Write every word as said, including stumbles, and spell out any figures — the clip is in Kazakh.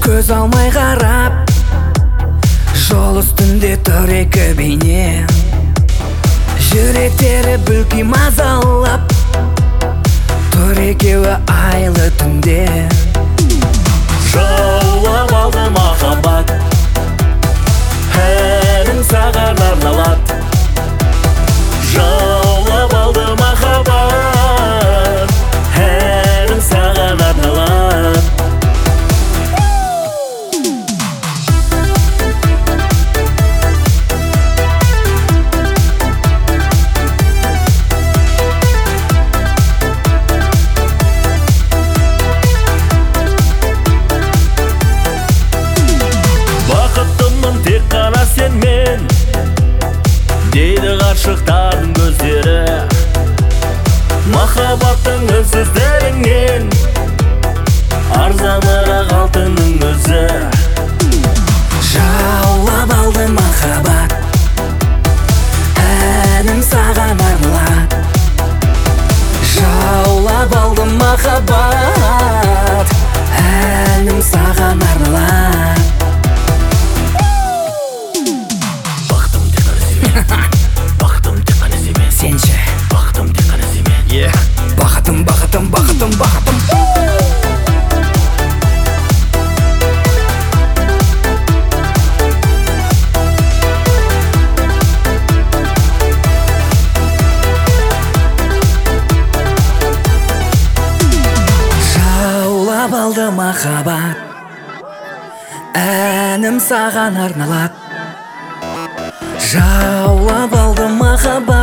көз алмай қарап, жол үстінде тұр екі бейне, жүректері бүлки мазалап, тұр екеуі айлы түнде. Жаулап алды махаббат, әнін саған арналады. Жаулап алды махаббат, әнін саған арналады. Бақыттымын тек қана сенмен, дейді ғашықтардың көздері. Махаббаттың үнсіздігінен арзанырақ алтынның өзі. Жаулап алды махаббат, әнім саған арналады. Жаулап алды махаббат, әнім саған арналады. Бақытым тек қана сенмен, бақытым тек қана сенмен, Сенші бақытым тек қана сенмен. бақытым, бақытым, бақытым, бақытым. Жаулап алды махаббат, әнім саған арналады. Жаулап алды махаббат,